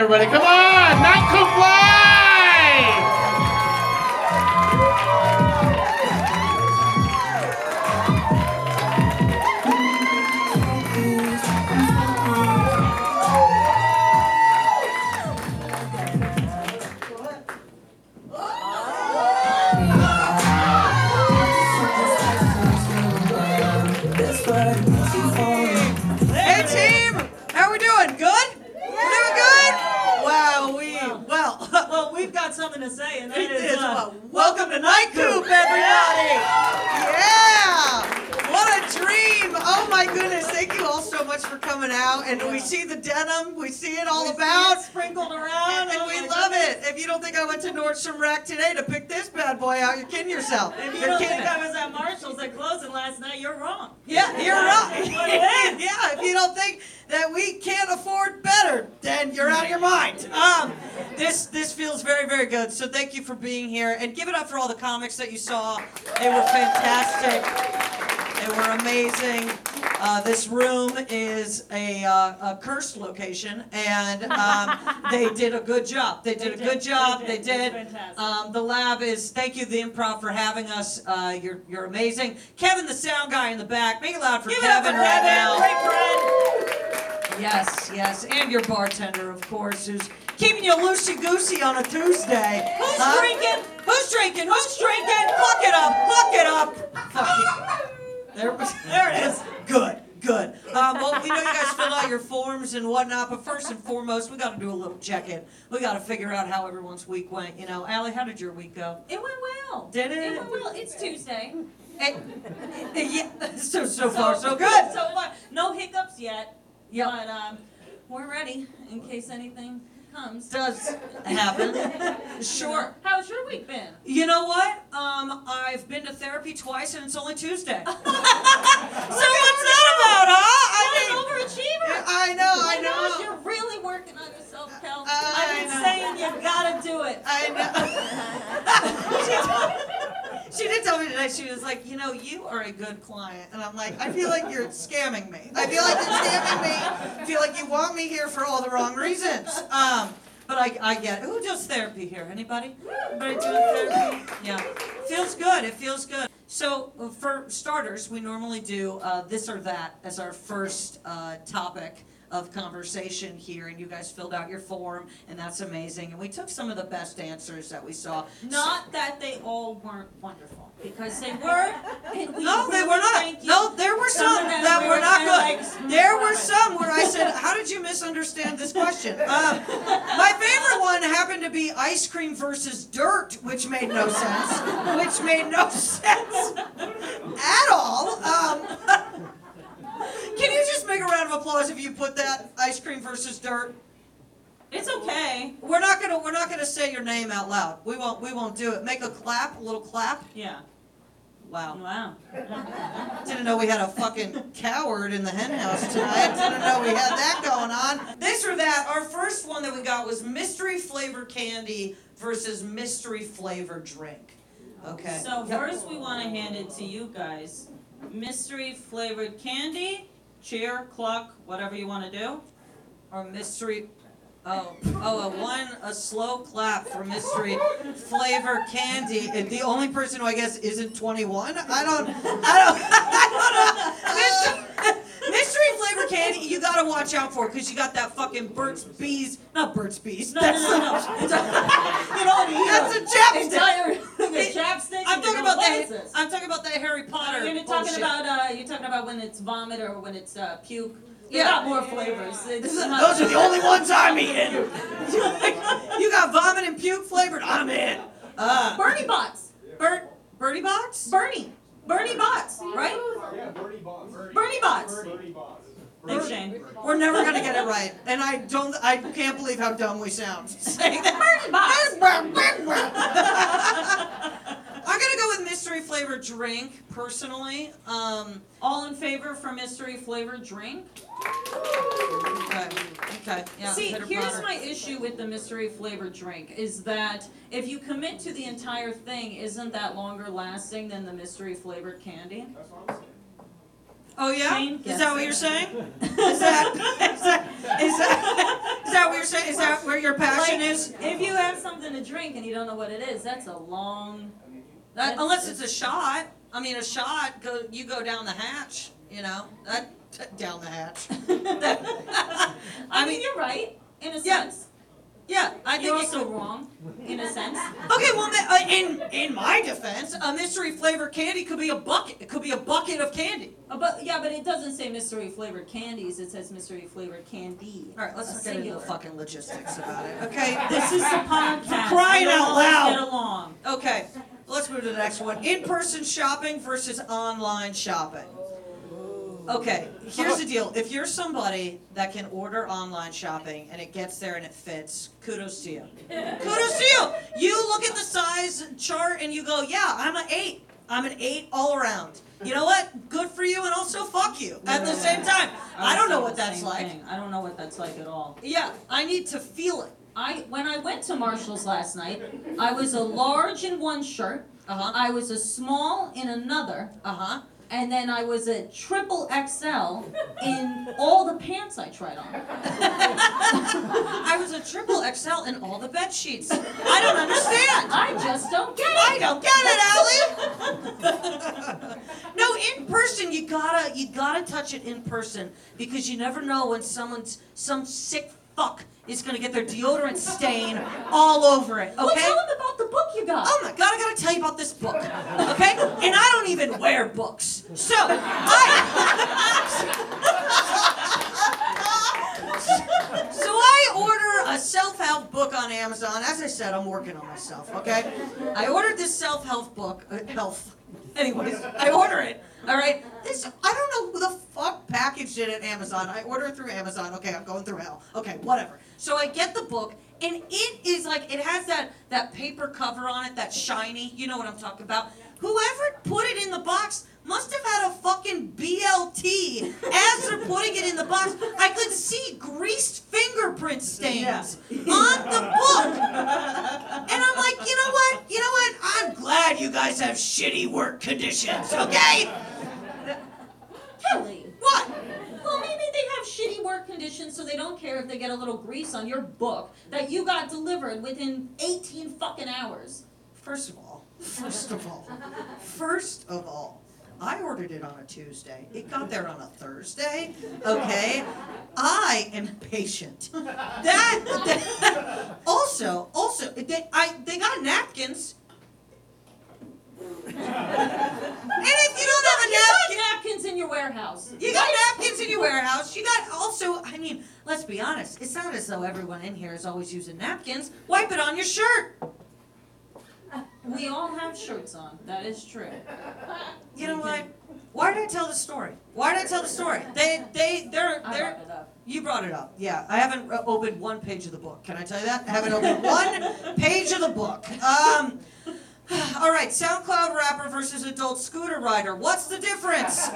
everybody. Come on! Night Coop Live! Hey team, how we doing? Good? We're doing good? Wow, well, We've got something to say, and that it is, is welcome to Night Coop, everybody! Yeah! What a dream! Oh my goodness, thank you all so much for coming out. And we see the denim, we see it all about. sprinkled around, And we love it. If you don't think I went to Nordstrom Rack today to pick this bad boy out, you're kidding yourself. If you You're don't kidding. think I was at Marshall's at closing last night, you're wrong. Yeah, you're right. What it is. Yeah, if you don't think that we can't afford better, then you're out of your mind. This feels very, very good. So thank you for being here, and give it up for all the comics that you saw. They were fantastic. They were amazing. This room is a cursed location, and they did a good job. They did a good job. They did. Fantastic. The lab is. Thank you, the Improv, for having us. You're amazing. Kevin, the sound guy in the back. Make it loud for Give it up Kevin for right Kevin. now. Great friend. Yes, and your bartender, of course, who's keeping you loosey-goosey on a Tuesday. Who's drinking? Who's drinking? Who's drinking? Hook it up. Fuck it. There it is. Good. Well, we know you guys filled out your forms and whatnot, but first and foremost, we got to do a little check-in. We got to figure out how everyone's week went. You know, Allie, how did your week go? It went well. Did it? It went well. It's Tuesday. Yeah, so far, so good. So far. No hiccups yet. Yep. But we're ready in case anything comes. Does happen. Sure. How's your week been? You know what? I've been to therapy twice and it's only Tuesday. So what's that about, huh? You're an overachiever. I know. Oh my gosh, you're really working on yourself, Kel. I I've been know. saying you gotta do it. She did tell me today, she was like, you know, you are a good client. And I'm like, I feel like you're scamming me. I feel like you want me here for all the wrong reasons. But I get it. Who does therapy here? Anybody? Anybody doing therapy? Yeah. It feels good. So for starters, we normally do this or that as our first topic of conversation here, and you guys filled out your form, and that's amazing. And we took some of the best answers that we saw. Not that they all weren't wonderful, because they were. And we No, they really were not. thank you. No, there were some of them that we were not kinda good. like, There were some where I said, how did you misunderstand this question? My favorite one happened to be ice cream versus dirt, which made no sense. At all. Can you just make a round of applause if you put that ice cream versus dirt? It's okay. We're not gonna say your name out loud. We won't do it. Make a little clap. Yeah. Wow. Wow. Didn't know we had a fucking coward in the hen house tonight. Didn't know we had that going on. This or that. Our first one that we got was mystery flavored candy versus mystery flavored drink. Okay. So Yep. first we want to hand it to you guys. Mystery flavored candy, cheer, cluck, whatever you want to do. Or mystery. A slow clap for mystery flavor candy. And the only person who I guess isn't 21. I don't know. Mystery flavor candy, you gotta watch out for, because you got that fucking Burt's Bees. Not Burt's Bees. No. You know what? That's a chapstick. Entire chapstick. I'm talking about what that. is this? I'm talking about that Harry Potter. You're talking bullshit. about you're talking about when it's vomit or when it's puke. They Yeah. got more flavors. It's not- Those are the only ones I'm eating. You got vomit and puke flavored. I'm in. Bernie Bots. Bernie Bots? Bernie Bots, right? Yeah, Bernie Bots. Bernie Bots. Bernie Bots. Thanks, Shane. We're never gonna get it right, and I can't believe how dumb we sound saying that. Bernie Bots. I'm gonna go with mystery flavored drink, personally. All in favor for mystery flavored drink? Okay. Yeah. See, pitter here's patter. my issue with the mystery flavored drink, is that if you commit to the entire thing, isn't that longer lasting than the mystery flavored candy? That's what I'm saying. Oh yeah? Shane Is that what you're saying? Is that what you're saying? Is that where is. If you have something to drink and you don't know what it is, that's a long. Unless it's a shot. I mean, a shot. You go down the hatch. You know down the hatch. I mean, you're right in a Yeah. sense. Yeah, I think You're it also could- wrong in a sense. Okay, well, in my defense, a mystery flavored candy could be a bucket. It could be a bucket of candy. But it doesn't say mystery flavored candies. It says mystery flavored candy. All right, let's A not get into the singular. fucking logistics about it. Okay, This is a podcast. Crying We out all loud. Get along. okay. Let's move to the next one. In-person shopping versus online shopping. Okay, here's the deal. If you're somebody that can order online shopping and it gets there and it fits, kudos to you. Kudos to you. You look at the size chart and you go, yeah, I'm an 8. I'm an 8 all around. You know what? Good for you and also fuck you at the same time. I don't know what that's like. I don't know what that's like at all. Yeah, I need to feel it. When I went to Marshall's last night, I was a large in one shirt. Uh-huh. I was a small in another. Uh-huh. And then I was a triple XL in all the pants I tried on. I was a triple XL in all the bed sheets. I don't understand. I just don't get I it. don't get it, Allie. No, in person, you gotta touch it in person because you never know when some sick fuck is gonna get their deodorant stain all over it. Well, Okay. tell them about the book you got. Oh my God, I gotta tell you about this book, okay? And I don't even wear books. So, I order a self-help book on Amazon. As I said, I'm working on myself, okay? I ordered this self-help book, Anyways, I order it, all right? I don't know who the fuck packaged it at Amazon. I order it through Amazon. Okay, I'm going through hell. Okay, whatever. So I get the book, and it is like, it has that paper cover on it, that shiny, you know what I'm talking about. Whoever put it in the box must have had a fucking BLT as they're putting it in the box. I could see greased fingerprint stains on the book. And I'm like, you know what? I'm glad you guys have shitty work conditions, okay? Kelly. What? Well, maybe they have shitty work conditions, so they don't care if they get a little grease on your book that you got delivered within 18 fucking hours. First of all, I ordered it on a Tuesday. It got there on a Thursday. Okay, I am patient. Also, they got napkins. And if you don't have a napkin, Napkins in your warehouse. you got napkins in your warehouse. You got also, I mean, let's be honest. It's not as though everyone in here is always using napkins. Wipe it on your shirt. We all have shirts on. That is true. You know what? Why did I tell the story? They're. I brought it up. You brought it up. Yeah, I haven't opened one page of the book. Can I tell you that? I haven't opened one page of the book. All right, SoundCloud rapper versus adult scooter rider. What's the difference?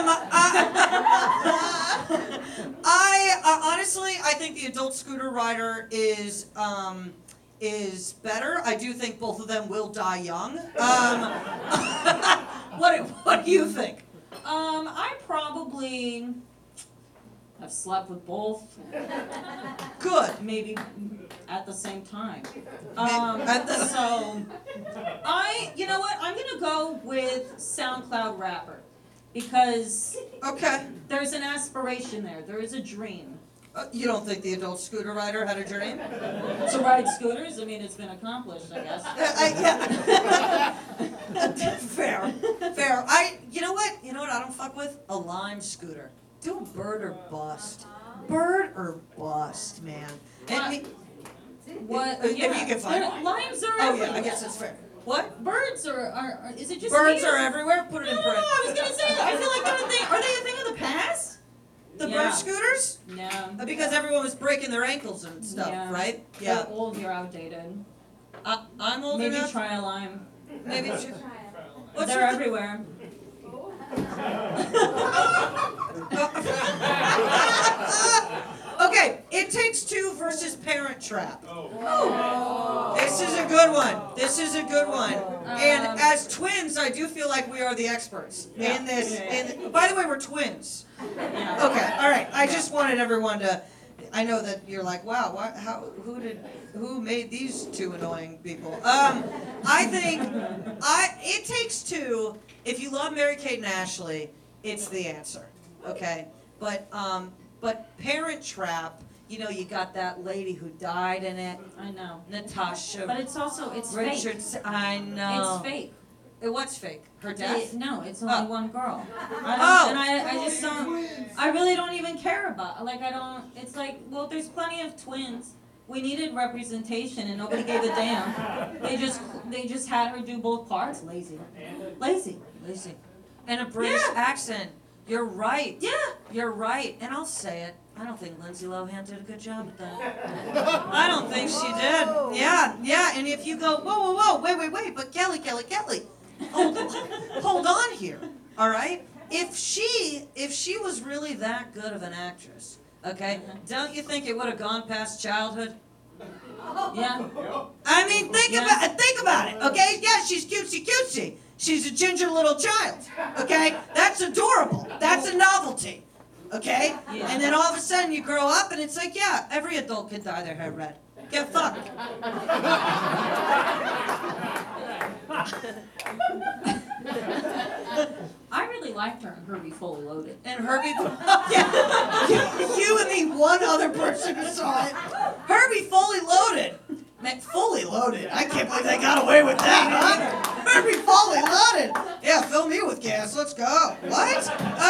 Honestly, I think the adult scooter rider is better. I do think both of them will die young. What do you think? I probably have slept with both. Good. Maybe at the same time. You know what? I'm gonna go with SoundCloud rapper because Okay. there's an aspiration there. There is a dream. You don't think the adult scooter rider had a dream? To ride scooters, I mean, it's been accomplished, I guess. Yeah. Fair. You know what I don't fuck with? A Lime scooter. Do bird or bust. Bird or bust, man. What? If you can find it. Limes are Oh everywhere. yeah, I guess that's fair. What? Birds are is it just Birds here? are everywhere? Put it in No, print. I was gonna say that. I feel like they're a thing. Are they a thing of the past? The Yeah. bird scooters? No. Because everyone was breaking their ankles and stuff, Yeah. right? You're Yeah. old, you're outdated. I'm old Maybe enough. try a lime. Maybe. What's They're your- everywhere. Okay, It Takes Two versus Parent Trap. This is a good one. And as twins, I do feel like we are the experts in this. By the way, we're twins. Yeah. Okay, all right. I just wanted everyone to. I know that you're like, wow, who made these two annoying people? I think it takes two. If you love Mary-Kate and Ashley, it's the answer, okay? But Parent Trap, you know, you got that lady who died in it, I know. Natasha But it's fake. Richards. I know. It's fake. What's fake? Her death? No, it's only one girl. Oh. I just don't. I really don't even care about. Like I don't. It's like, well, there's plenty of twins. We needed representation, and nobody gave a damn. They just had her do both parts. Lazy. And a British accent. You're right. Yeah. You're right. And I'll say it. I don't think Lindsay Lohan did a good job at that. I don't think she did. Yeah. And if you go, whoa, wait, but Kelly. Hold on here. All right? If she was really that good of an actress, okay, don't you think it would have gone past childhood? Yeah. I mean, think about it, okay? Yeah, she's cutesy. She's a ginger little child, okay? That's adorable. That's a novelty, okay? Yeah. And then all of a sudden you grow up and it's like, yeah, every adult can dye their hair red. Get fucked. I really liked her in Herbie Fully Loaded. And Herbie, yeah, you and the one other person who saw it. Herbie Fully Loaded. Man, Fully Loaded. I can't believe they got away with that, huh? Herbie Fully Loaded. Yeah, fill me with gas. Let's go. What?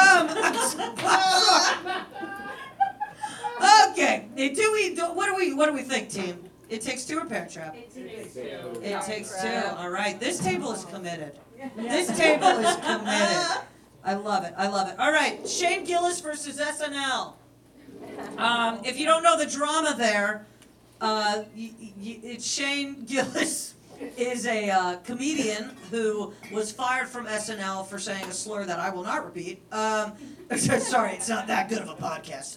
Okay. What do we think, team? It Takes Two or Parent Trap? It Takes Two. All right. This table is committed. This table is committed. I love it. All right. Shane Gillis versus SNL. If you don't know the drama there, it's Shane Gillis is a comedian who was fired from SNL for saying a slur that I will not repeat. Sorry, it's not that good of a podcast.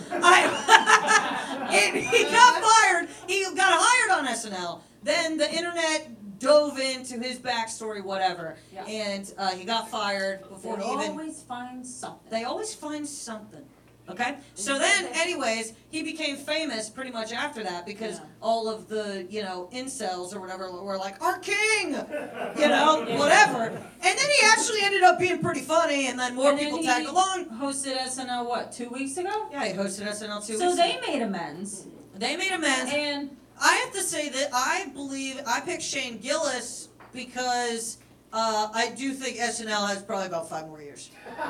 He got fired. He got hired on SNL. Then the internet dove into his backstory, whatever, and he got fired before he even. They always find something. They always find something. Okay? So then, anyways, he became famous pretty much after that because all of the, incels or whatever were like, our king! Whatever. And then he actually ended up being pretty funny, and then more people tagged along. Hosted SNL, 2 weeks ago? Yeah, he hosted SNL 2 weeks ago. So they made amends. And I have to say that I believe I picked Shane Gillis because I do think SNL has probably about 5 more years.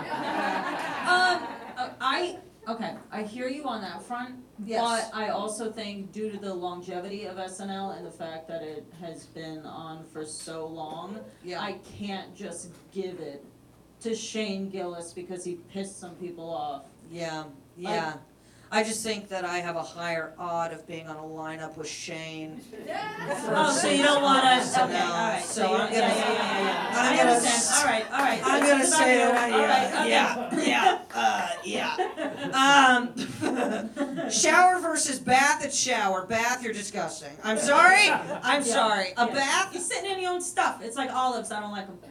I hear you on that front, Yes. but I also think due to the longevity of SNL and the fact that it has been on for so long, I can't just give it to Shane Gillis because he pissed some people off. Yeah. I just think that I have a higher odd of being on a lineup with Shane. So you don't want us. Okay, all right. So I'm gonna. I understand. All right. I'm gonna say that. Shower versus bath at shower. Bath, you're disgusting. I'm sorry. A bath. You're sitting in your own stuff. It's like olives. I don't like them.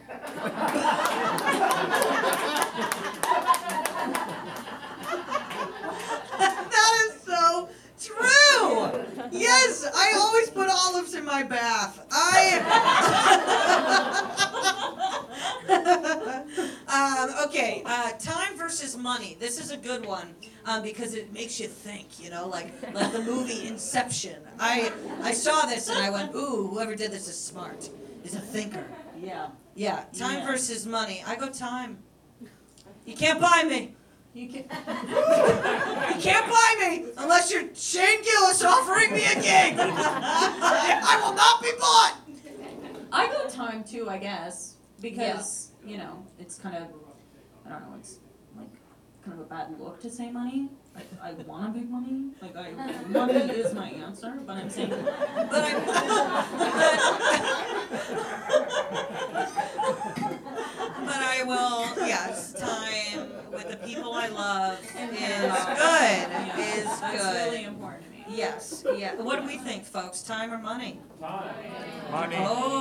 That is so true. Yes, I always put olives in my bath. Okay, time versus money. This is a good one because it makes you think, like the movie Inception. I saw this and I went, ooh, whoever did this is smart, is a thinker. Yeah, time versus money. I go time. You can't buy me. You can't buy me unless you're Shane Gillis offering me a gig. I will not be bought. I go time too, I guess, because it's kind of, I don't know, it's like kind of a bad look to say money. Like I want a big money. Money is my answer, but I'm saying. But I will. Yes, time with the people I love is good. That's really important to me. Yes. Yeah. What do we think, folks? Time or money? Time. Money.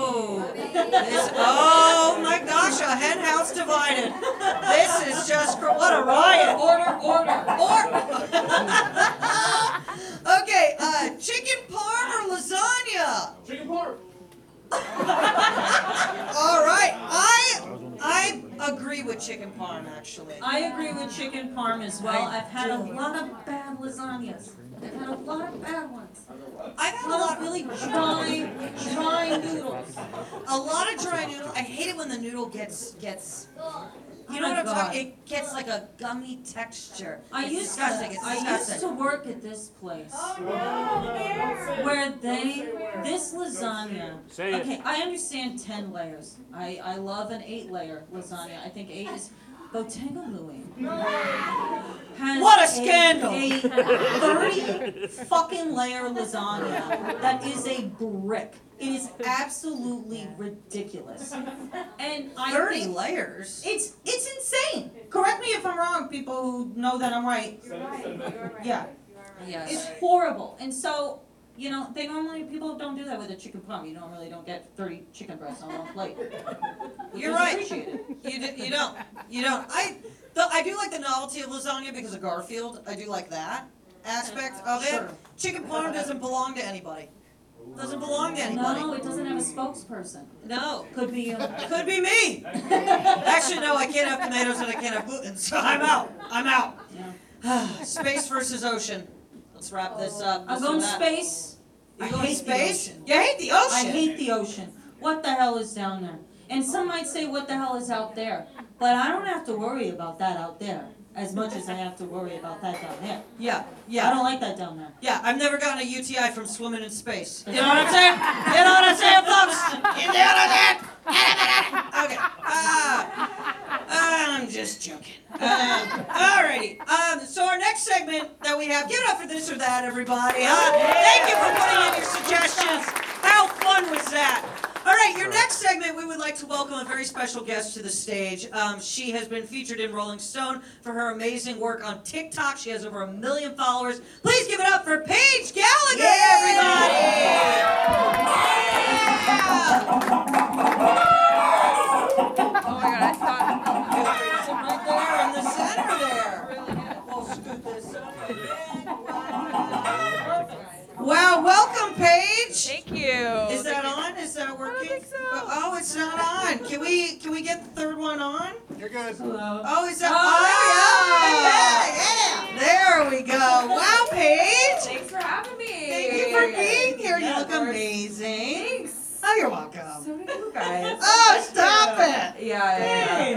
Oh my gosh! A hen house divided. This is just what a riot. Order. as well. I've had a lot of bad lasagnas. I've had a lot of bad ones. I've had a lot really dry noodles. A lot of dry noodle. I hate it when the noodle gets. You know Oh what my I'm talking? God. It gets like a gummy texture. I It's used disgusting. It's I disgusting. used to work at this place where this lasagna. Say it. Okay, I understand 10 layers. I love an 8-layer lasagna. I think 8 is. Bottega Louie has What a scandal! a 30 fucking layer lasagna that is a brick. It is absolutely ridiculous. And I 30 think layers. it's insane. Correct me if I'm wrong, people who know that I'm right. Yeah. Yes. It's horrible. And so, you know, people don't do that with a chicken parm. You don't get 30 chicken breasts on one plate. You're It's right. appreciated. You don't. I do like the novelty of lasagna because of Garfield. I do like that aspect of it. Sure. Chicken parm doesn't belong to anybody. Doesn't belong to anybody. No, it doesn't have a spokesperson. No. Could be Could be me. Actually, no, I can't have tomatoes and I can't have gluten, so I'm out. yeah. Space versus ocean. Let's wrap this up. I'm going space. You I going hate space? the ocean. You hate the ocean? I hate the ocean. What the hell is down there? And some might say, what the hell is out there? But I don't have to worry about that out there as much as I have to worry about that down there. Yeah, I yeah. don't like that down there. Yeah, I've never gotten a UTI from swimming in space. You know what I'm saying? You know what I'm saying, folks? You know what I'm saying? Okay. I'm just joking. Alrighty. So our next segment that we have, give it up for this or that, everybody. Thank you for putting in your suggestions. How fun was that? All right, your next segment, we would like to welcome a very special guest to the stage. She has been featured in Rolling Stone for her amazing work on TikTok. She has over 1 million followers. Please give it up for Paige Gallagher, everybody! Oh my god, I thought. Right there in the center there. We'll scoot this up a bit. Wow, welcome, Paige. Thank you. Is that on? Is that working? think so. Oh, it's not on. Can we get the third one on? You're good. Hello. Oh, is that? Oh, yeah. There we go. Wow, Paige. Thanks for having me. Thank you for being here. You Yeah, look of course. amazing. Thanks. Oh, you're welcome. So do you guys. Oh, stop it. Yeah.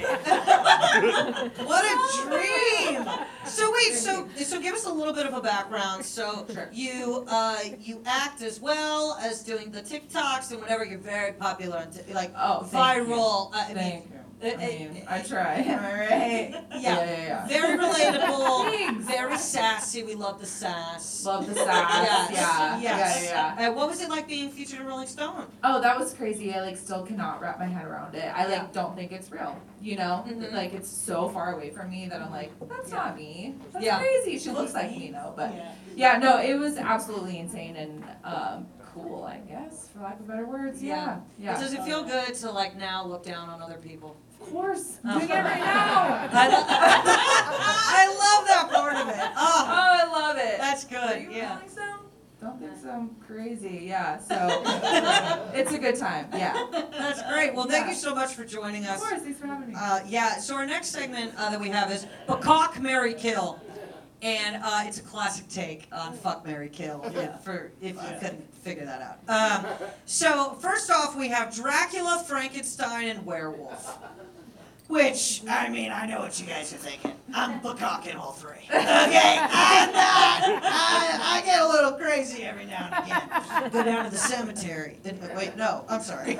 What a dream! So wait, so give us a little bit of a background. So Sure. you act as well as doing the TikToks and whatever. You're very popular on like Oh, thank viral. Thank you. I I try. Alright. yeah, very relatable, Thanks. very sassy. We love the sass. Love the sass. Yes. Yeah. Yeah. What was it like being featured in Rolling Stone? Oh, that was crazy. I still cannot wrap my head around it. I Yeah. don't think it's real. You know? Mhm. It's so far away from me that I'm like, that's not me. That's Yeah. crazy. She looks like me, though. But yeah, no, it was absolutely insane and cool, I guess, for lack of better words. Yeah. Does it feel good to now look down on other people? Of course. I'm Oh. doing it right now. I love that part of it. Oh, Oh, I love it. that's Are good. you Yeah. feeling so? Don't think so. I'm crazy. Yeah. So it's a good time. Yeah. That's great. Well, thank Yeah. you so much for joining Of us. course. Thanks for having me. So our next segment that we have is Peacock, Marry, Kill. And it's a classic take on Fuck, Marry, Kill, for if you couldn't figure that out. So first off, we have Dracula, Frankenstein, and Werewolf. Which, I mean, I know what you guys are thinking. I'm Peacock in all three. Okay? I'm not. I get a little crazy every now and again. Go down to the cemetery. Wait, no, I'm sorry.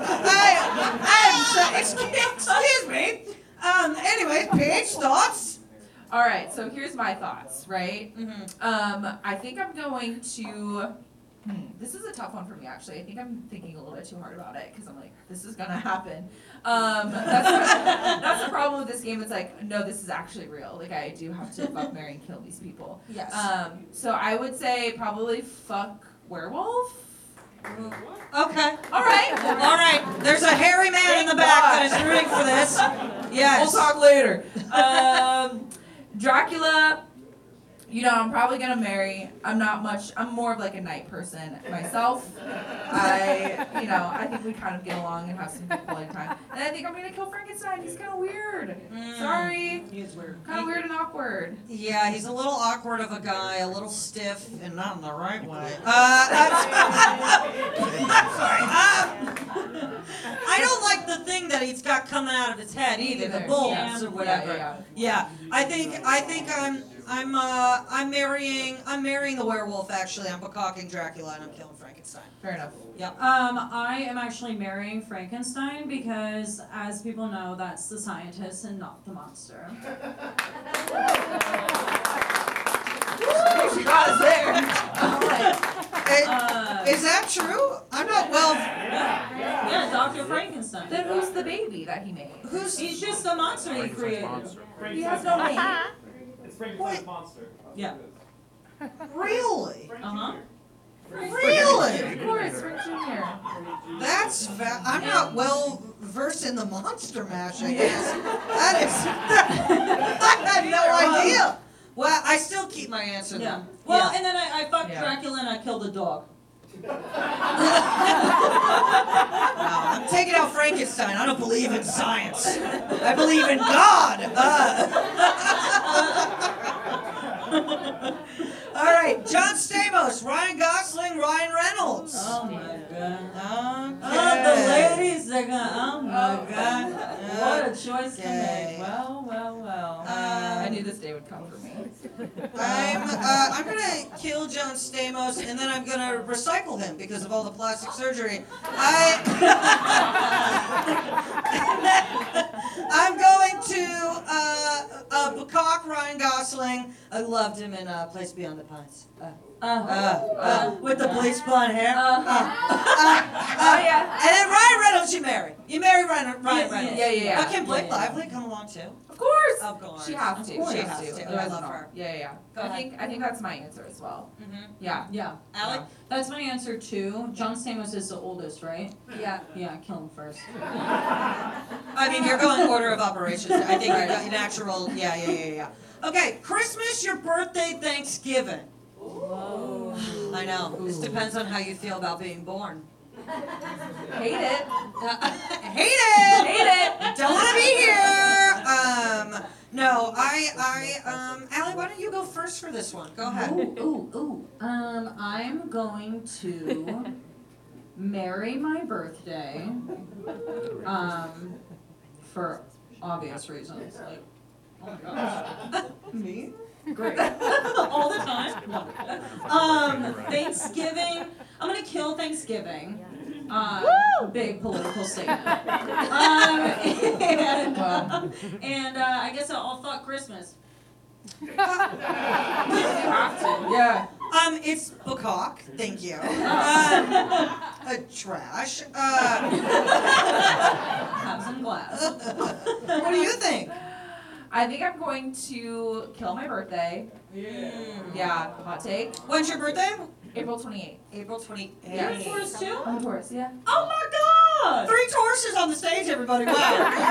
Excuse me. Anyways, Paige, thoughts? All right. So here's my thoughts. Right. Mm-hmm. I think I'm going to. This is a tough one for me, actually. I think I'm thinking a little bit too hard about it because I'm like, this is gonna happen. That's the problem with this game. It's like, no, this is actually real. I do have to fuck, marry, and kill these people. Yes. So I would say probably fuck werewolf. Okay. All right. All right. There's a hairy man in the back that is rooting for this. Yes. We'll talk later. Dracula. I'm probably gonna marry. I'm more of like a night person myself. I think we kind of get along and have some good quality time. And I think I'm gonna kill Frankenstein. He's kind of weird. Sorry. He's weird. Kind of weird and awkward. Yeah, he's a little awkward of a guy, a little stiff, and not in the right way. I'm sorry. I don't like the thing that he's got coming out of his head either, the bulbs Yeah. or whatever. Yeah. I think I'm marrying the werewolf. Actually, I'm becocking Dracula and I'm killing Frankenstein. Fair enough. Yep. I am actually marrying Frankenstein because, as people know, that's the scientist and not the monster. She got us there. Is that true? I'm not well. Yeah, Dr. Frankenstein. Then who's the baby that he made? He's just a monster he created. He has no name. It's Frankenstein's monster. Yeah. Really? Uh-huh. Really? Of course, Frank Jr. I'm not well versed in the monster mash, I guess. That is. I had no idea. Well, I still keep my answer Yeah. then. Well, and then I fucked Yeah. Dracula and I killed the dog. No, I'm taking out Frankenstein. I don't believe in science. I believe in God. All right, John Stamos, Ryan Gosling, Ryan Reynolds. Oh my god. Okay. Oh, the ladies, they're gonna, oh my god. What a choice to Okay. make. Well. I knew this day would come for me. I'm gonna kill John Stamos and then I'm gonna recycle him because of all the plastic surgery. I'm going to becock Ryan Gosling. I loved him in Place Beyond the Pines. With the bleached blonde hair. yeah. And then Ryan Reynolds, you marry. You marry Ryan Reynolds. Yeah. But can Blake Lively come along too? Of course. Of course. She has to. She has to. I Otherwise love not. her. Yeah. Go ahead. I think that's my answer as well. Mm-hmm. Yeah. Yeah. Alec? That's my answer too. John Stamos is the oldest, right? Yeah. Yeah, kill him first. I mean, you're going order of operations. I think you're natural. Yeah. Okay, Christmas, your birthday, Thanksgiving. Whoa. I know. This depends on how you feel about being born. Hate it. Hate it. Hate it. Don't want to be here. No, Allie, why don't you go first for this one? Go ahead. Ooh. I'm going to marry my birthday. For obvious reasons. Like, oh my gosh. Me? Great. All the time. No. Thanksgiving. I'm gonna kill Thanksgiving. Big political statement. And I guess I'll fuck Christmas. You have to. Yeah. It's Bacawk. Thank you. Trash. Have some glass. What do you think? I think I'm going to kill my birthday. Yeah, hot take. When's your birthday? April 28th. April 28th. You're a Taurus too? I'm a Taurus, yeah. Oh my god! 3 Tauruses on the stage, everybody. Wow.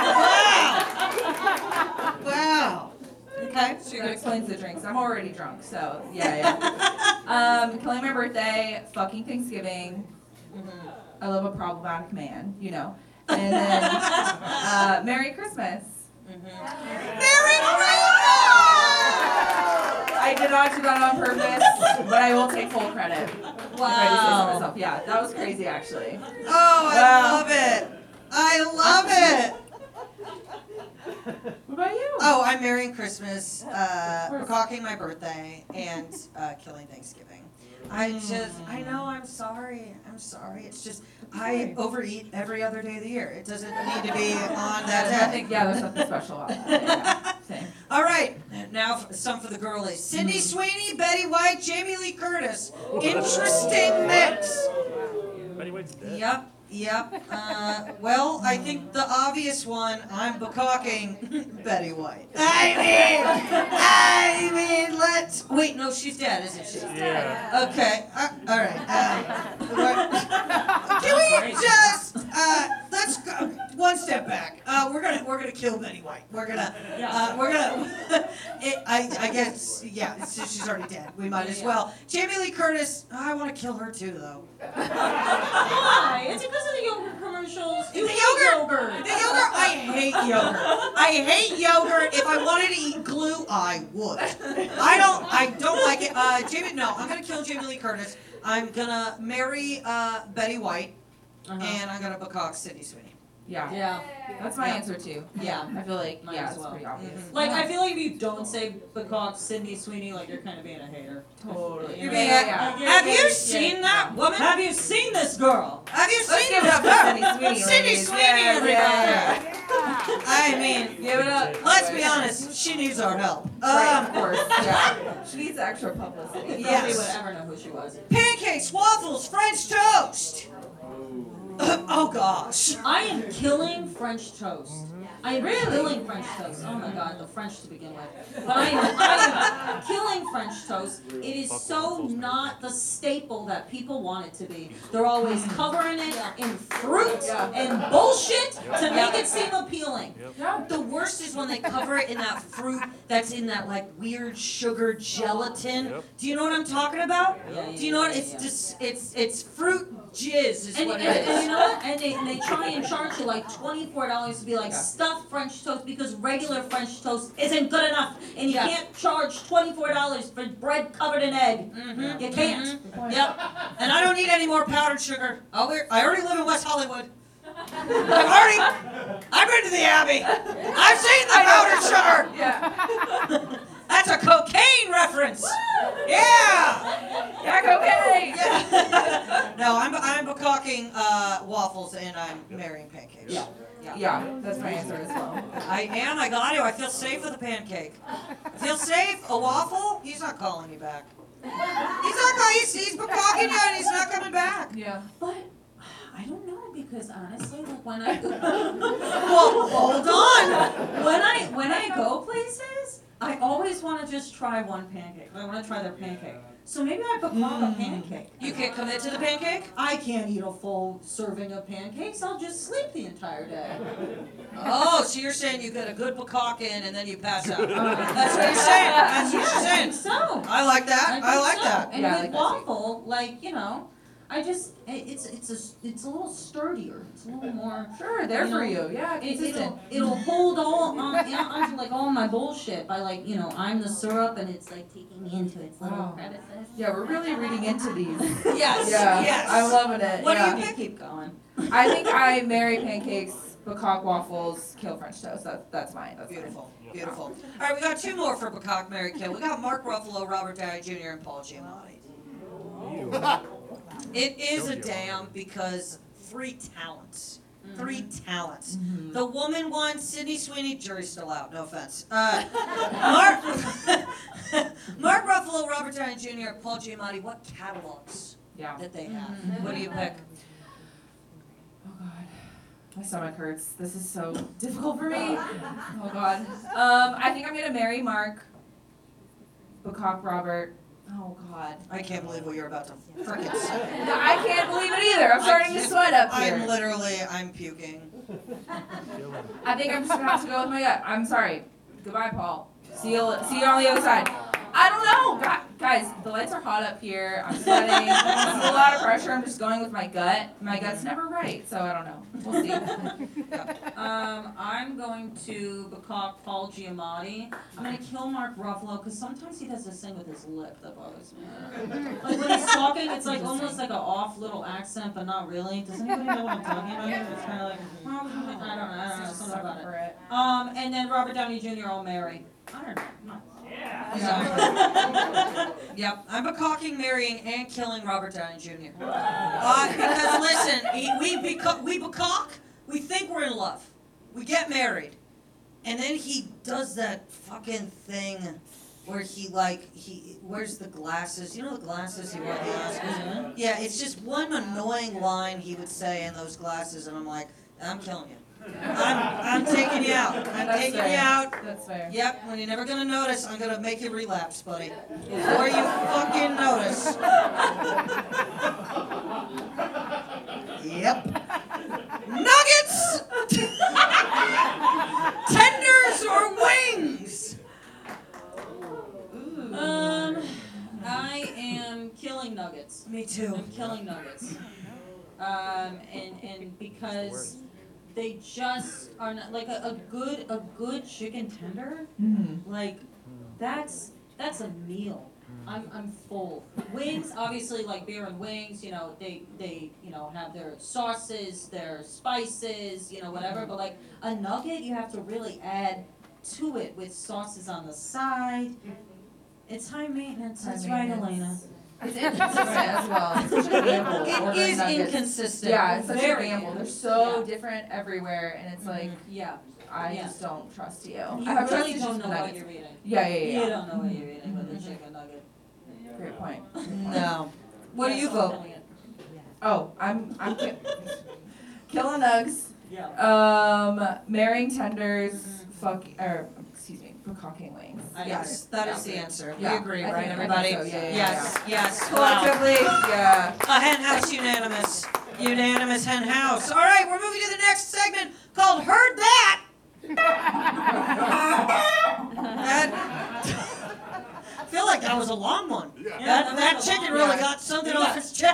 Wow. Okay. So that explains the drinks. I'm already drunk, so yeah. Killing my birthday, fucking Thanksgiving. I love a problematic man, And then Merry Christmas. Merry Christmas! I did not do that on purpose, but I will take full credit. If I do say so myself. Yeah, that was crazy actually. Oh, I love it. I love it. What about you? Oh, I'm marrying Christmas, recocking my birthday, and killing Thanksgiving. I know, I'm sorry. It's just, I overeat every other day of the year. It doesn't need to be on that day. There's nothing special about that. Yeah, same. All right, now some for the girlies. Sydney Sweeney, Betty White, Jamie Lee Curtis. Interesting mix. Betty White's dead. Yep. Well, I think the obvious one, I'm becocking Betty White. I mean, let's. Wait, no, she's dead, isn't she? Yeah. Okay. All right. Can we just let's go one step back. We're gonna gonna kill Betty White. We're gonna, Yeah. I guess, yeah, she's already dead. We might as well. Jamie Lee Curtis, I want to kill her too, though. Why? It's because of the yogurt commercials. You The hate yogurt. The yogurt, I hate yogurt. I hate yogurt. If I wanted to eat glue, I would. I don't like it. I'm gonna kill Jamie Lee Curtis. I'm gonna marry Betty White, and I'm gonna bukkake Sydney Sweeney. Yeah. Yeah. That's my Yeah. answer too. Yeah. I feel like Might yeah, as it's well. pretty obvious. Like, I feel like if you don't say Bacall Sydney Sweeney, like, you're kind of being a hater. Totally. You You're know? being Yeah. Have you seen that woman? Have you seen this girl? Have you Let's seen give it up for Sydney that? Sweeney. Sydney ladies. Sweeney, Yeah, everybody. yeah, I mean, yeah. Give it up. let's be honest. She needs our help. Right, of course. Yeah. She needs extra publicity. Yes. Nobody would ever know who she was. Pancakes, waffles, French toast. Oh gosh. I am killing French toast. I am killing French toast. Oh my god, the French to begin with. But I am killing French toast. It is so not the staple that people want it to be. They're always covering it in fruit and bullshit to make it seem appealing. Yeah. The worst is when they cover it in that fruit that's in that like weird sugar gelatin. Yep. Do you know what I'm talking about? Yeah, Do you know what yeah, it's yeah. just it's fruit jizz is And, what and, it and is. you know what? And they try and charge you like $24 to be like stuffed French toast because regular French toast isn't good enough, and you Yeah. can't charge $24 for bread covered in egg. Mhm. You can't. Yep. And I don't need any more powdered sugar. I already live in West Hollywood. I've been to the Abbey. I've seen the powdered sugar. Yeah. That's a cocaine reference. Yeah. Yeah, cocaine. Yeah. No, I'm bukkake waffles and I'm marrying pancakes. Yeah. Yeah, that's my answer as well. I am. I got to. I feel safe with a pancake. I feel safe. A waffle? He's not calling you back. He's not calling. He's bukkaking you and he's not coming back. Yeah. But I don't know because honestly, like when I Well, hold on. when I go places, I always want to just try one pancake. I want to try their pancake. So maybe I bukkake a pancake. You can't commit to the pancake? I can't eat a full serving of pancakes. I'll just sleep the entire day. Oh, so you're saying you get a good bukkake in and then you pass out. That's what you're saying. That's what you're I saying. think so. I like that. I think like so. that. And Yeah, I with like that too. waffle, like it's a little sturdier. It's a little more. Sure, there You for know, you. Yeah, consistent. It'll hold all onto like all my bullshit by like I'm the syrup and it's like taking me into its little Wow. crevices. Yeah, we're really reading into these. Yes. Yeah, Yes. I'm loving it. What do yeah. you pick? Keep going. I think I marry pancakes, bukkake waffles, kill French toast. That's mine. That's Beautiful. Beautiful. All right, we got two more for bukkake, Mary Kill. We got Mark Ruffalo, Robert Downey Jr., and Paul Giamatti. It is a damn because three talents. Three talents. The woman won, Sydney Sweeney, jury's still out, no offense. Mark Ruffalo, Robert Downey Jr., Paul Giamatti, what catalogs Yeah. that they have? What do you pick? Oh God, my stomach hurts. This is so difficult for me. Oh God. I think I'm gonna marry Mark. Bukkake Robert. Oh God. I can't believe what you're about to frickin' say. No, I can't believe it either. I'm starting to sweat up here. I'm puking. I think I'm just gonna have to go with my gut. I'm sorry. Goodbye, Paul. See you on the other side. I don't know, guys. The lights are hot up here. I'm sweating. This is a lot of pressure. I'm just going with my gut. My gut's never right, so I don't know. We'll see. I'm going to bukkake Paul Giamatti. I'm gonna kill Mark Ruffalo because sometimes he does this thing with his lip that bothers me. Like when he's talking, it's like almost like an off little accent, but not really. Does anybody know what I'm talking about? It's kind of like I don't know, something about it. And then Robert Downey Jr. I'll marry. I don't know. Yep, I'm bukkaking, marrying, and killing Robert Downey Jr. Because listen, we bukkake, we think we're in love, we get married, and then he does that fucking thing where he wears the glasses. You know the glasses he wore at the Oscars? Yeah, it's just one annoying line he would say in those glasses, and I'm like, I'm killing you. I'm taking you out. I'm That's taking fair. you out. That's fair. Yep, when you're never gonna notice, I'm gonna make you relapse, buddy. Before you fucking notice. Yep. Nuggets! killing nuggets. And because they just are not like a good chicken tender, like that's a meal. I'm full. Wings, obviously, like beer and wings, you know, they have their sauces, their spices, you know, whatever. But like a nugget, you have to really add to it with sauces on the side. It's high maintenance. That's right, Elena. It's inconsistent as well. It's such a gamble. It ordering is nuggets. inconsistent. Yeah, it's such a Very. gamble. They're so Yeah. different everywhere, and it's like Yeah. I Yeah. just don't trust you. You I have trust really issues don't with know what nuggets. you're eating. Yeah. You don't know what you're eating with a chicken nugget. Great point. No. What do Yes, you I'm vote? killing it. Oh, I'm killing nugs. Yeah. Marrying tenders. Excuse me, bukkake wings. Yes, that is the answer. We Yeah, agree, I right, think everybody? so, yeah. Yes. Wow. Collectively, yeah. A hen house unanimous. Unanimous hen house. All right, we're moving to the next segment called Heard That. I feel like that was a long one. That chicken really got something off its chest.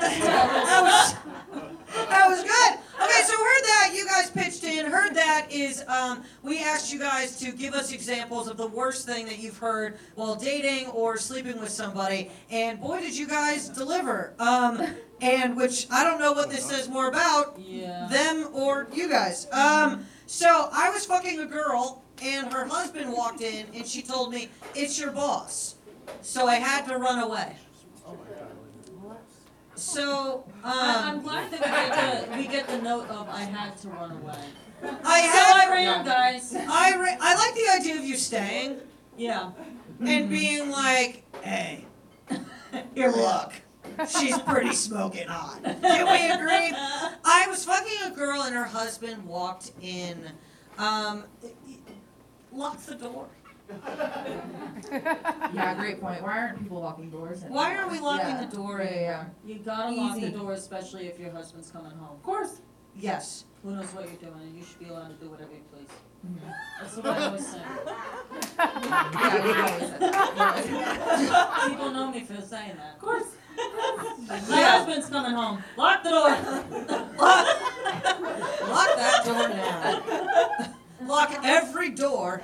That was good. Okay, so Heard That, you guys pitched in. Heard That is, we asked you guys to give us examples of the worst thing that you've heard while dating or sleeping with somebody, and boy, did you guys deliver. And which, I don't know what this says more about, them or you guys. So I was fucking a girl, and her husband walked in, and she told me, "It's your boss." So I had to run away. So, I'm glad that we get the note of I had to run away. I ran, guys. like the idea of you staying Yeah. and being like, "Hey, here, look, she's pretty smoking hot." Can we agree? I was fucking a girl and her husband walked in, locked the door. Yeah, great point. Why aren't people locking doors? Why aren't we locking Yeah. the door? Yeah. You gotta lock the Easy. door, especially if your husband's coming home. Of course. Yes. Who knows what you're doing, and you should be allowed to do whatever you please. Mm-hmm. That's what I always say. Yeah, we always said that. People know me for saying that. Of course. My husband's coming home. Lock the door. Lock that door now. Lock every door.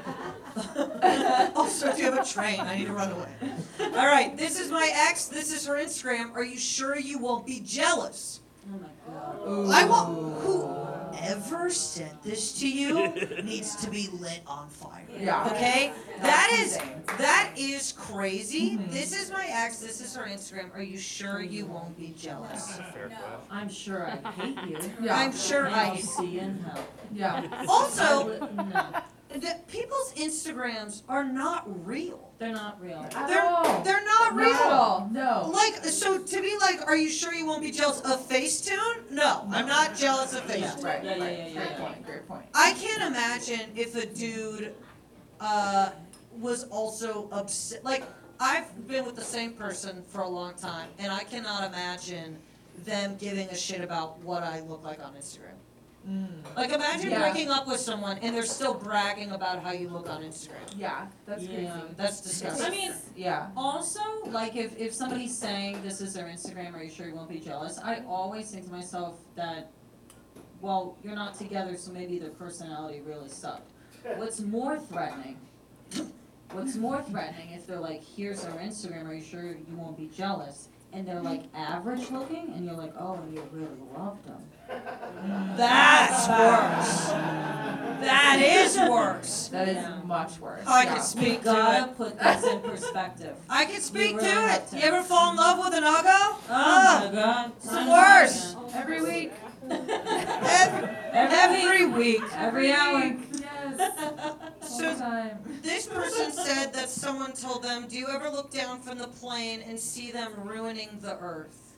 Also, do you have a train? I need to run away. All right, this is my ex. This is her Instagram. Are you sure you won't be jealous? Oh my god. Ooh. I won't. Whoever sent this to you needs to be lit on fire. Yeah. Okay? That's That is crazy. Mhm. This is my ex. This is her Instagram. Are you sure you won't be jealous? I'm sure I hate you. Yeah. I'm sure And I. I'll see you in hell. Yeah. Also, No, people's Instagrams are not real. they're not real. They're not real. Not at all. No. Like, so to be like, are you sure you won't be jealous of Facetune? No, I'm not jealous of Yeah. Facetune. Right. Yeah, yeah, right. yeah, yeah, Great yeah. point. Great point. I can't imagine if a dude was also upset. Like, I've been with the same person for a long time, and I cannot imagine them giving a shit about what I look like on Instagram. Like, imagine Yeah. breaking up with someone and they're still bragging about how you look on Instagram. Yeah. That's Yeah. crazy. That's disgusting. I mean, Yeah. also, like if somebody's saying this is their Instagram, are you sure you won't be jealous? I always think to myself that, well, you're not together, so maybe their personality really sucked. What's more threatening? What's more threatening if they're like, here's our Instagram, are you sure you won't be jealous? And they're like average looking, and you're like, oh, and you really loved them. That's worse. That is worse. That is much worse. I Yeah. can speak to Gotta it. put this in perspective. I can speak You to really it. have to. You ever fall in love with an uggo? Oh my god. it's the worst. Every week. Every week. Every hour. Yes. All the time. This person said that someone told them, do you ever look down from the plane and see them ruining the earth?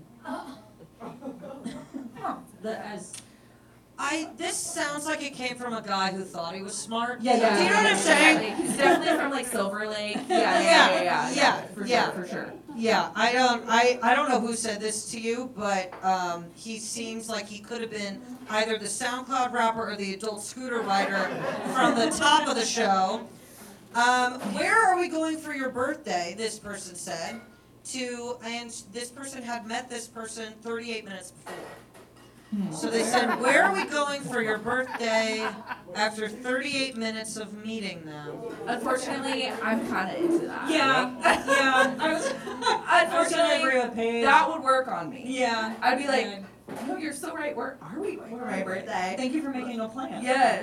This sounds like it came from a guy who thought he was smart. Yeah, yeah. Do you know what I'm saying? He's definitely from like Silver Lake. Yeah. For Yeah. sure, for sure. Yeah, I don't know who said this to you, but he seems like he could have been either the SoundCloud rapper or the adult scooter rider from the top of the show. Where are we going for your birthday? This person said. and this person had met this person 38 minutes before. So they said, where are we going for your birthday after 38 minutes of meeting them? Unfortunately, I'm kind of into that. Yeah. Unfortunately, that would work on me. Yeah. I'd be like, no, you're so right. Where are we going for my birthday? Thank you for making a plan. Yes.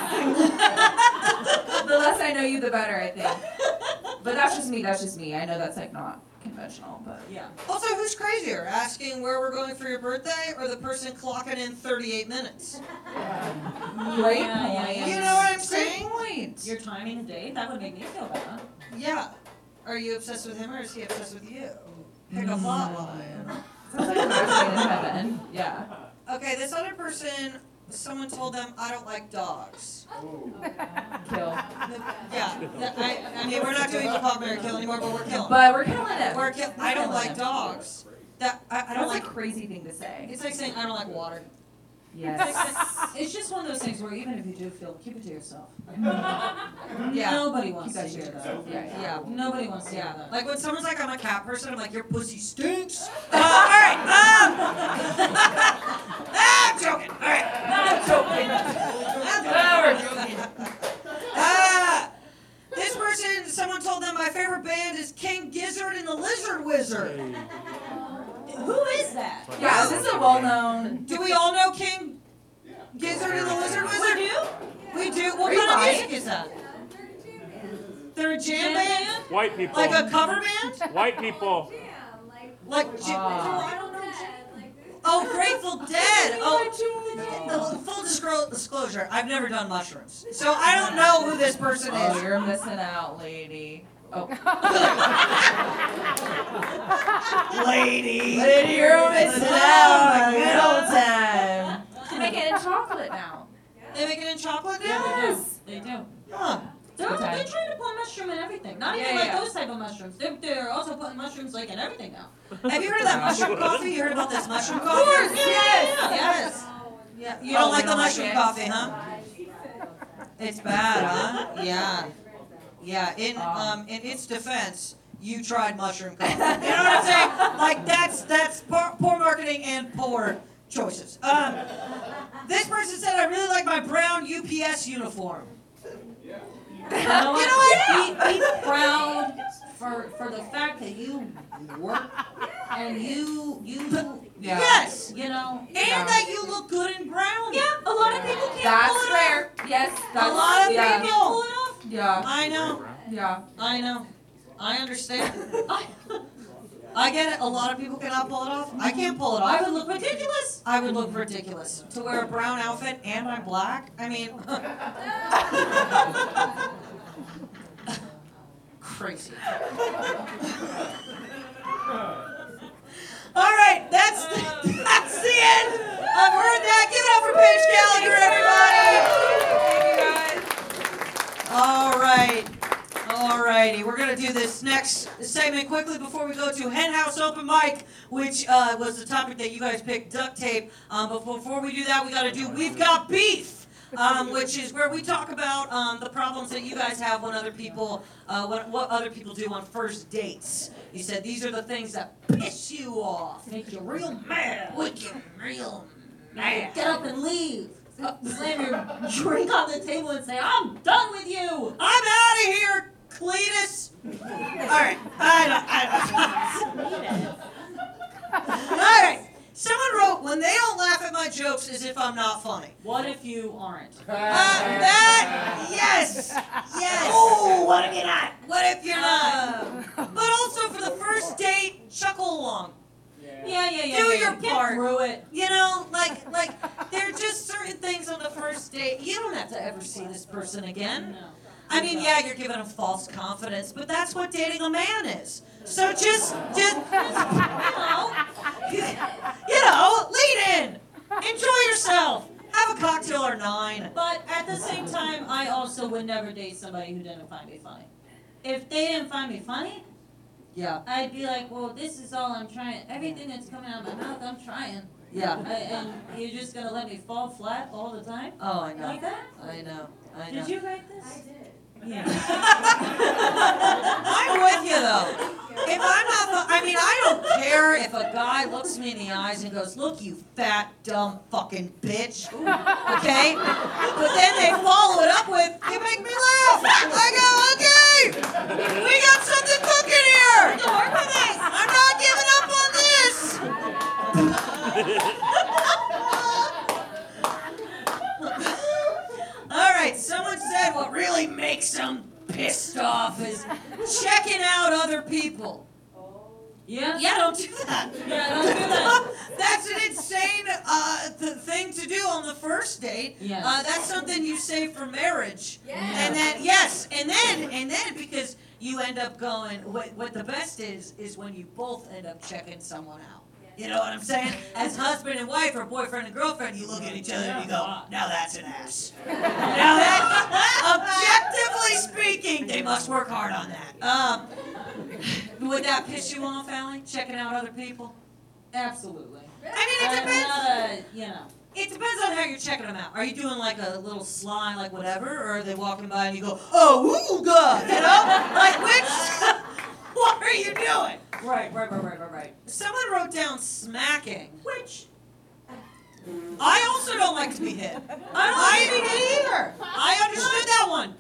The less I know you, the better, I think. But that's just me. I know that's like not conventional, but Yeah. Also, who's crazier, asking where we're going for your birthday or the person clocking in 38 minutes? great Yeah, point. yeah, yeah. You know what I'm Great saying? point. You're timing a date? That would make me feel better. Yeah. Are you obsessed with him or is he obsessed with you? Pick a plot line. Sounds like a match made in heaven. Yeah. Okay, this other person, someone told them, I don't like dogs. Kill. Yeah, I mean, we're not doing the Pop, Marry, Kill anymore, but we're killing. But we're killing it. I don't like dogs. I don't That's like. a crazy thing to say. It's like saying I don't like water. Yes. It's just one of those things where even if you do feel, keep it to yourself. Yeah. Nobody wants Keep to that hear to that. yourself. Yeah. Yeah. Nobody wants to hear Yeah, that. like when someone's like, I'm a cat person, I'm like, your pussy stinks. All right, I'm joking. All right, I'm joking. this person, someone told them my favorite band is King Gizzard and the Lizard Wizard. Who is that? Yeah, this is a well-known. Do we all know King Gizzard and the Lizard Wizard? We do? We do. What Are you kind of lying? music is that? They're a jam band? White people. Like a cover band? White people. Like, oh, Grateful Dead. Oh, full disclosure, I've never done mushrooms. So I don't know who this person Oh, is. you're missing out, lady. Oh. Lady. Lady, you're missing out. Oh, A good old time. They make it in chocolate now. They make it in chocolate now? Yes. They do. Huh. They're Okay. trying to put mushroom in everything. Not even Yeah, like yeah. those type of mushrooms. They're also putting mushrooms like in everything now. Have you heard of that mushroom coffee? You heard about this mushroom coffee? Of course, yes. Yes. Yeah. You don't Oh, like you the don't like mushroom it? coffee, huh? It's bad, huh? Yeah. Yeah. In its defense, you tried mushroom coffee. You know what I'm saying? Like that's poor marketing and poor choices. This person said I really like my brown UPS uniform. You know what? Be proud for the fact that you work and you Yeah. Yes. you know. And that you look good in brown. Yeah, a lot of people can't That's pull it off. rare. Yes, that's A lot of yeah. Can't pull it off. Yeah. I know. Yeah. I know. I understand. I get it. A lot of people cannot pull it off. I can't pull it I off. would look ridiculous. I would look ridiculous. To wear a brown outfit and I'm black? I mean, crazy. All right, that's the end of Heard That. Give it up for Paige Gallagher, everybody. Thank you, guys. All right. Alrighty, we're gonna do this next segment quickly before we go to Hen House Open Mic, which was the topic that you guys picked, duct tape. But before we do that, we gotta do We've Got Beef, which is where we talk about the problems that you guys have when other people, what other people do on first dates. You said these are the things that piss you off, Make you real mad. make you real mad. Get up and leave. Slam your drink on the table and say, I'm done with you. I'm out of here, Cletus. All right, All right. Someone wrote, when they don't laugh at my jokes as if I'm not funny. What if you aren't? Yes. Oh, what if you're not? What if you're not? But also for the first date, chuckle along. Yeah. Do your Get part. through it. You know, like there are just certain things on the first date. You don't have to ever see this person again. No. I mean, yeah, you're giving them false confidence, but that's what dating a man is. So just lean in, enjoy yourself, have a cocktail or 9. But at the same time, I also would never date somebody who didn't find me funny. If they didn't find me funny, Yeah, I'd be like, well, this is all I'm trying. Everything that's coming out of my mouth, I'm trying. yeah. And you're just gonna let me fall flat all the time? Oh, I know. Like that? I know. Did you write this? I did. Yeah. I'm with you though. If I'm not, I mean, I don't care if a guy looks me in the eyes and goes, "Look, you fat, dumb fucking bitch." Okay? But then they follow it up with, "You make me laugh." I go, "Okay, we got something cooking here. I'm not giving up on this." All right, someone said what really makes them pissed off is checking out other people. Yeah. Yeah, don't do that. Yeah, don't do that. That's an insane thing to do on the first date. Yes. That's something you save for marriage. Yeah. And then and then because you end up going. What the best is when you both end up checking someone out. You know what I'm saying? As husband and wife or boyfriend and girlfriend, you look at each other and you go, "Now that's an ass." Now that, objectively speaking, they must work hard on that. Would that piss you off, Allie? Checking out other people? Absolutely. I mean, it I'm depends. not a, you know. It depends on how you're checking them out. Are you doing like a little sly, like whatever, or are they walking by and you go, "Oh, ooh, God," you know? Like which? What are you doing? Right. Someone wrote down smacking, which I also don't like to be hit. I don't like to be hit either. I understood that one.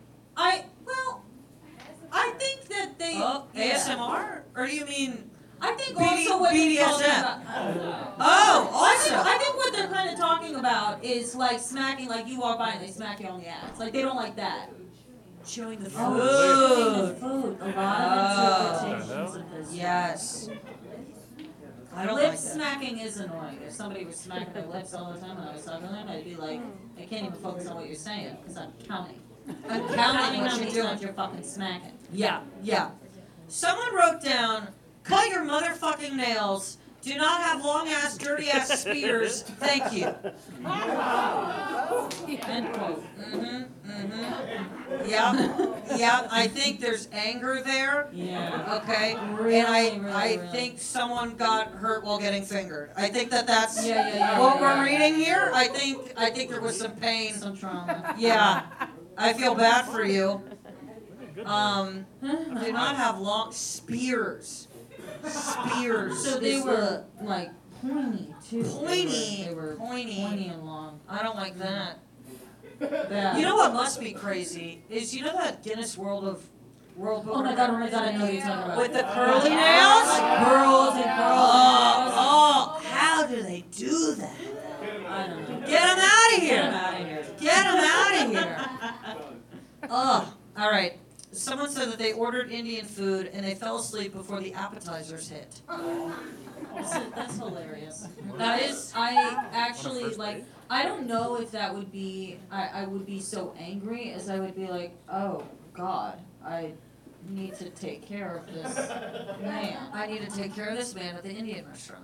I think that they. Oh, yeah. ASMR? Or do you mean? I think BD also what they're talking BDSM. about. Oh, I also. think what they're kind of talking about is like smacking, like you walk by and they smack you on the ass. Like they don't like that. Chewing the Oh, food. food. A lot Oh. of interpretations of this. Yes. I don't Lip like that. smacking is annoying. If somebody was smacking their lips all the time when I was talking to them, I'd be like, I can't even focus on what you're saying because I'm counting. I'm Counting counting how what many you're doing. times you're fucking smacking. Yeah. Someone wrote down, "Cut your motherfucking nails. Do not have long ass, dirty ass spears. Thank you." End quote. Yeah. I think there's anger there. Yeah. Okay. Really, And I really. think someone got hurt while getting fingered. I think that's Yeah. what we're reading here. I think there was some pain. Some trauma. Yeah. I feel bad for you. Do not have long spears. So they is were like pointy too. Pointy. They were Pointy. pointy and long. I don't like that. Yeah. You know what must be crazy is that Guinness World Book. Oh my god! I know what you're talking about. With the curly nails. Like curls and curls. Oh, how do they do that? I don't know. Get them out of Get 'em here. out of here. Get them out of here. Oh, all right. Someone said that they ordered Indian food and they fell asleep before the appetizers hit. That's hilarious. That is, I actually like. I don't know if that would be. I would be so angry as I would be like, oh God, I need to take care of this man. I need to take care of this man at the Indian restaurant.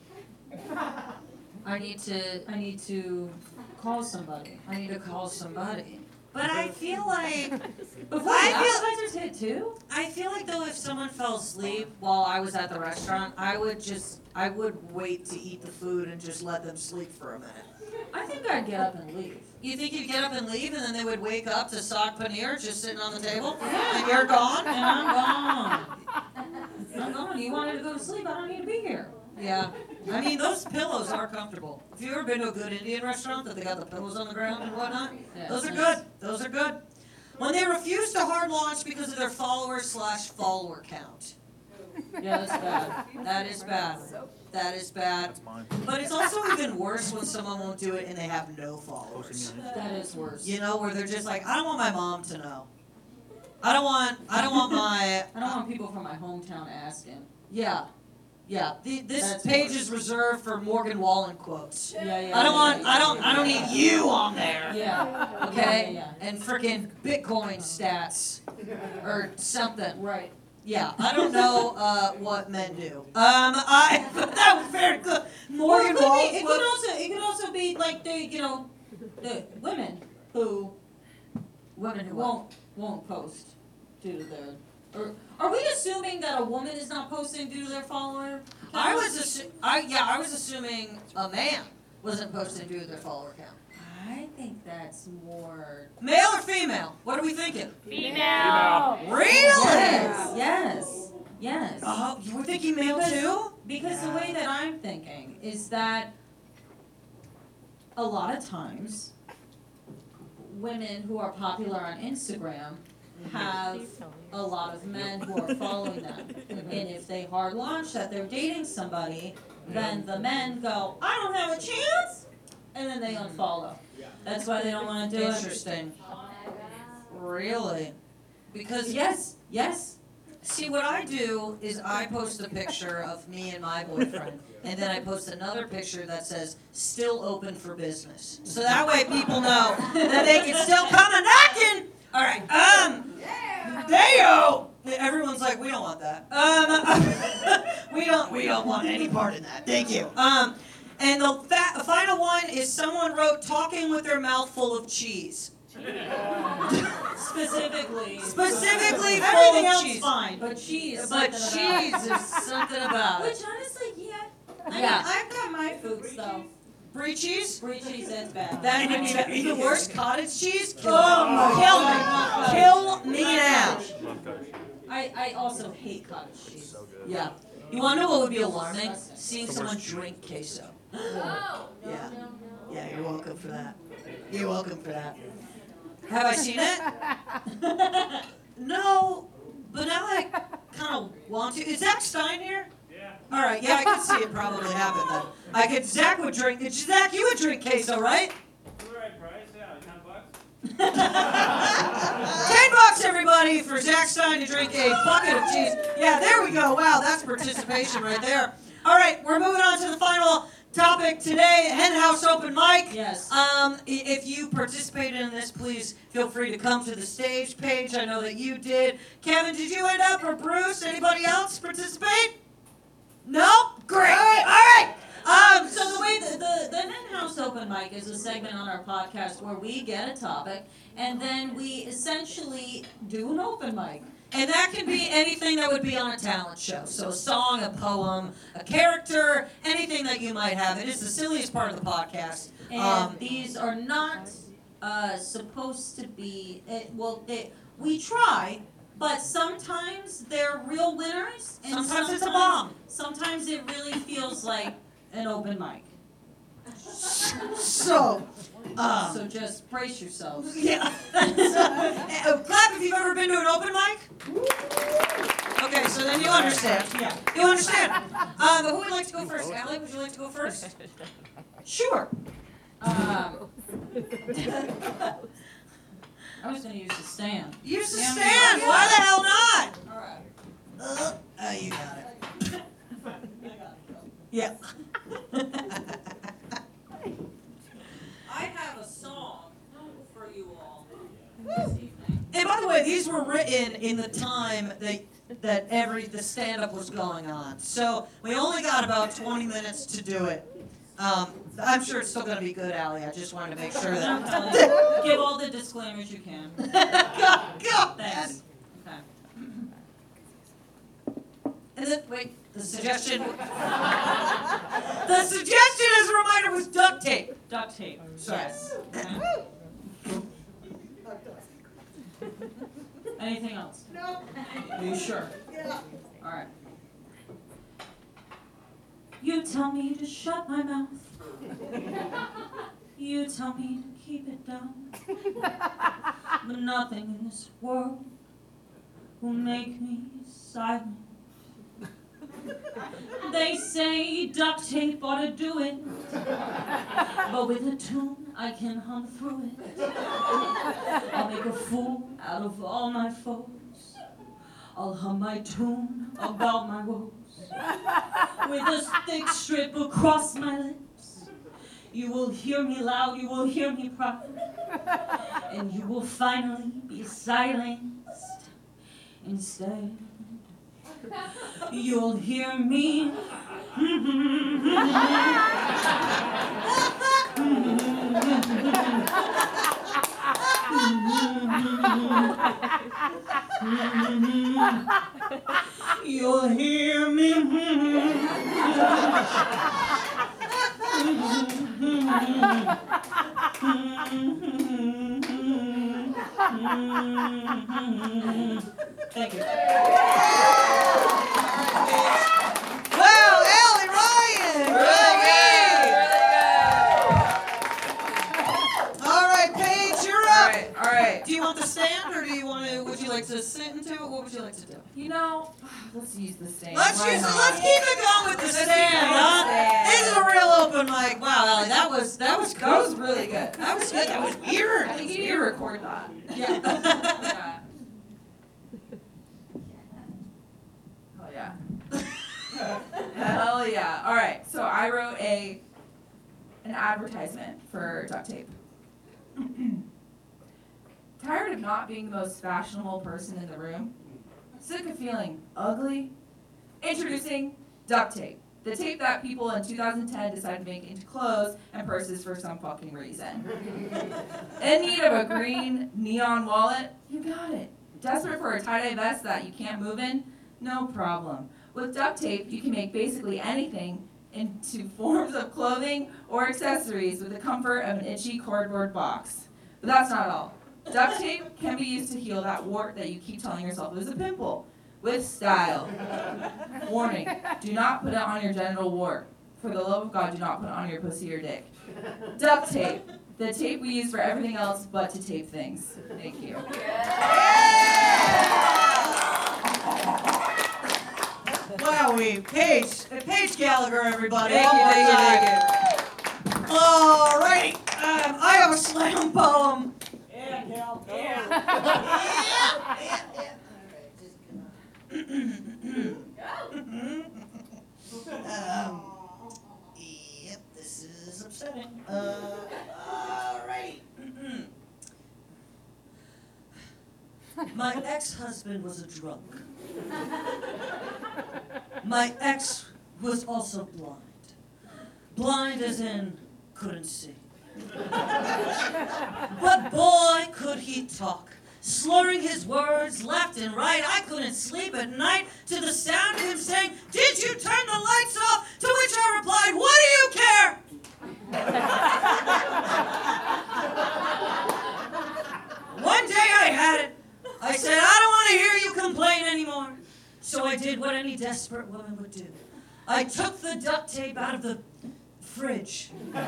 I need to Call somebody. call somebody. But I feel like Before the appetizers hit too? I feel like though if someone fell asleep while I was at the restaurant, I would wait to eat the food and just let them sleep for a minute. I think I'd get up and leave. You think you'd get up and leave and then they would wake up to saag paneer just sitting on the table? And you're gone? And I'm gone. I'm gone. You wanted to go to sleep. I don't need to be here. Yeah. I mean, those pillows are comfortable. Have you ever been to a good Indian restaurant that they got the pillows on the ground and whatnot? Yeah, Those are nice. good. Those are good. When they refuse to hard launch because of their follower count. Yeah, that's bad. That is bad. That is bad. That's mine. But it's also even worse when someone won't do it and they have no followers. That is worse. You know, where they're just like, I don't want my mom to know. I don't want my. I don't want people from my hometown asking. Yeah. This That's page worse. is reserved for Morgan Wallen quotes. Yeah. I don't need you on there. Yeah. Okay? Yeah. And freaking Bitcoin stats or something. Right. Yeah, I don't know what men do. That was very good. Morgan Well, Wallen. it could also be like the women who won't post due to their. Or are we assuming that a woman is not posting due to their follower? I was assuming a man wasn't posting due to their follower count. I think that's more. Male or female? What are we thinking? Female. Really? Yes. Yes. Oh, you were thinking male too? Because the way that I'm thinking is that a lot of times women who are popular on Instagram have a lot of men who are following them. And if they hard launch that they're dating somebody, then the men go, I don't have a chance, and then they unfollow. That's why they don't want to do it. Interesting. Really? Because Yes, yes. see, what I do is I post a picture of me and my boyfriend, and then I post another picture that says "still open for business," so that way people know that they can still come a knocking. All right. Dayo. Everyone's like, we don't want that. We don't want any part of that. Thank you. And the final one is someone wrote talking with their mouth full of cheese. Specifically Full everything of else cheese. fine, but cheese. But something about it. cheese is something about Which it. honestly, yeah. I mean, Yeah. I've got my foods though. Brie cheese? Brie cheese, that's bad. That would be even worse. Cottage cheese? Kill Oh me. Kill me now. Love cottage. I also hate cottage cheese. So good. Yeah. You want to know what would be alarming? Seeing someone drink queso. Yeah. Yeah, you're welcome for that. You're welcome for that. Have I seen it? No, but now I kind of want to. Is Zach Stein here? Yeah. All right, yeah, I could see it probably happen then. Zach would drink. Zach, you would drink queso, right? All right, price. Yeah, $10. $10, everybody, for Zach Stein to drink a bucket of cheese. Yeah, there we go. Wow, that's participation right there. All right, we're moving on to the final topic today, Hen House Open Mic. Yes. If you participated in this, please feel free to come to the stage. Paige, I know that you did. Kevin, did you end up, or Bruce? Anybody else participate? No? Great. All right. So the way the Hen House Open Mic is a segment on our podcast where we get a topic and then we essentially do an open mic. And that can be anything that would be on a talent show. So a song, a poem, a character, anything that you might have. It is the silliest part of the podcast. And these are not supposed to be, we try, but sometimes they're real winners. And Sometimes it's a bomb. Sometimes it really feels like an open mic. So, So just brace yourselves. yeah. Clap if you've ever been to an open mic. Okay, so then you understand. Yeah. You understand. But who would like to go first? Allie, would you like to go first? Sure. I was going to use the stand. Use the Yeah, stand. yeah. Why the hell not? All right. Oh, you got it. I got it. Yeah. I have a song for you all this evening. And by the way, these were written in the time that the stand-up was going on. So we only got about 20 minutes to do it. I'm sure it's still going to be good, Allie. I just wanted to make sure that. Give all the disclaimers you can. Go. Thanks. Okay. And then, wait, the suggestion. The suggestion, as a reminder, was duct tape. Duct tape. Sorry. Yes. Okay. Anything else? No. Are you sure? Yeah. All right. You tell me to shut my mouth. You tell me to keep it down. But nothing in this world will make me silent. They say duct tape ought to do it, but with a tune I can hum through it. I'll make a fool out of all my foes. I'll hum my tune about my woes. With a thick strip across my lips, you will hear me loud, you will hear me proud, and you will finally be silenced instead. You'll hear me. You'll hear me. Thank you. let's use the stand. Let's Why keep not? it going with the stand, huh? This is a real open mic. Wow, Allie, that was That was really good. That was good. That was weird. I think you need to record that. Yeah. Yeah. Hell yeah. Hell yeah. All right. So I wrote an advertisement for duct tape. Tired of not being the most fashionable person in the room? Sick of feeling ugly? Introducing duct tape. The tape that people in 2010 decided to make into clothes and purses for some fucking reason. In need of a green neon wallet? You got it. Desperate for a tie-dye vest that you can't move in? No problem. With duct tape, you can make basically anything into forms of clothing or accessories with the comfort of an itchy cardboard box. But that's not all. Duct tape can be used to heal that wart that you keep telling yourself is a pimple. With style. Warning, do not put it on your genital wart. For the love of God, do not put it on your pussy or dick. Duct tape. The tape we use for everything else but to tape things. Thank you. Wowie, Paige Gallagher, everybody. Thank you, thank you, thank you. All right, I have a slam poem. Yeah, Cal. Yep, this is upsetting. All right. My ex-husband was a drunk. My ex was also blind. Blind as in couldn't see. But boy, could he talk. Slurring his words left and right. I couldn't sleep at night to the sound of him saying, "Did you turn the lights off?" To which I replied, "What do you care?" One day I had it. I said, "I don't want to hear you complain anymore." So I did what any desperate woman would do. I took the duct tape out of the fridge. And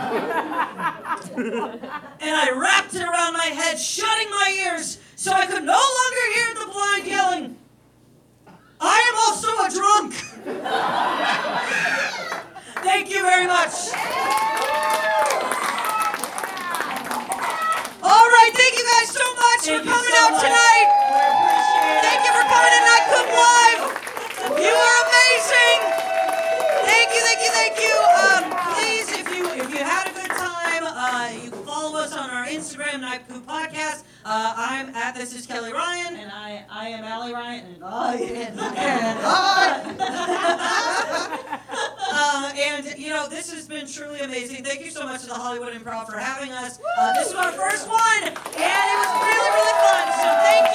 I wrapped it around my head, shutting my ears so I could no longer hear the blind yelling, "I am also a drunk." Thank you very much. All right, thank you guys so much for coming out tonight. Thank you for coming to Night Club Live. You are amazing. Thank you, thank you, thank you. Please, if you had a good time, you can follow us on our Instagram, Night Coop Podcast. I'm at This Is Kelly Ryan. And I am Allie Ryan, and And you know, this has been truly amazing. Thank you so much to the Hollywood Improv for having us. This is our first one, and it was really, really fun. So thank